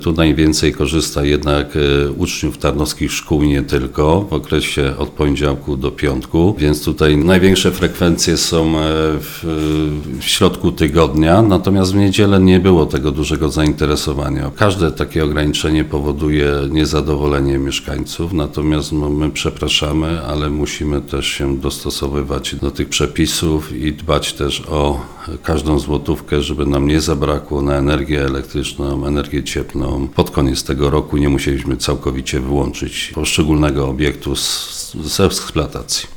Tu najwięcej korzysta jednak uczniów tarnowskich szkół i nie tylko, w okresie od poniedziałku do piątku, więc tutaj największe frekwencje są w środku tygodnia, natomiast w niedzielę nie było tego dużego zainteresowania. Każde takie ograniczenie powoduje niezadowolenie mieszkańców, natomiast my przepraszamy, ale musimy też się dostosowywać do tych przepisów i dbać też o każdą złotówkę, żeby nam nie zabrakło na energię elektryczną, energię cieplną. Pod koniec tego roku nie musieliśmy całkowicie wyłączyć poszczególnego obiektu z eksploatacji.